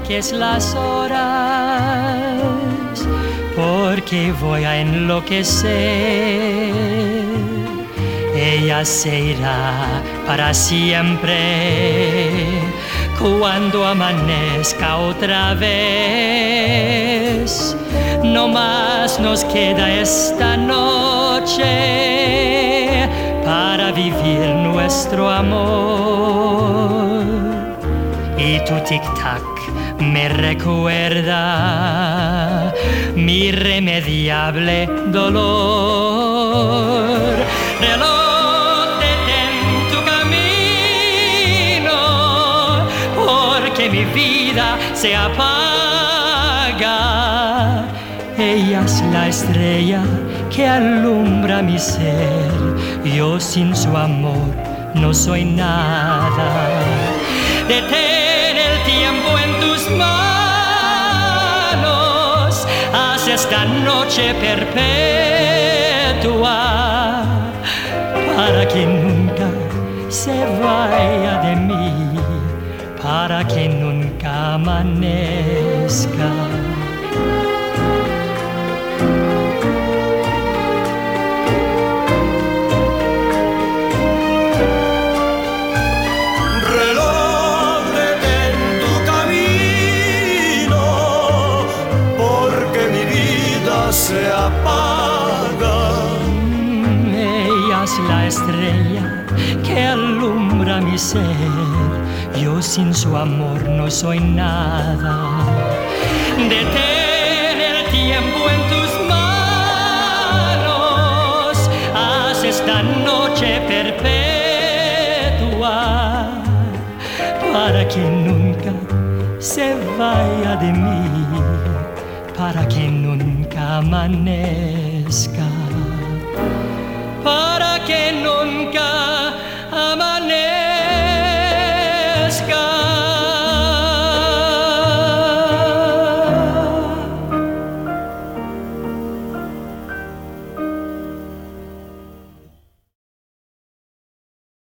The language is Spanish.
marques las horas, porque voy a enloquecer. Ella se irá para siempre cuando amanezca otra vez. No más nos queda esta noche para vivir nuestro amor. Y tu tic-tac me recuerda mi irremediable dolor. Reloj, detén tu camino, porque mi vida se apaga. Ella es la estrella que alumbra mi ser. Yo sin su amor no soy nada. Detén el tiempo en tus manos. Haz esta noche perpetua para que nunca se vaya de mí, para que nunca amanezca. Se apaga. Ella es la estrella que alumbra mi ser. Yo sin su amor no soy nada. Detén el tiempo en tus manos. Haz esta noche perpetua para que nunca se vaya de mí, para que nunca amanezca, para que nunca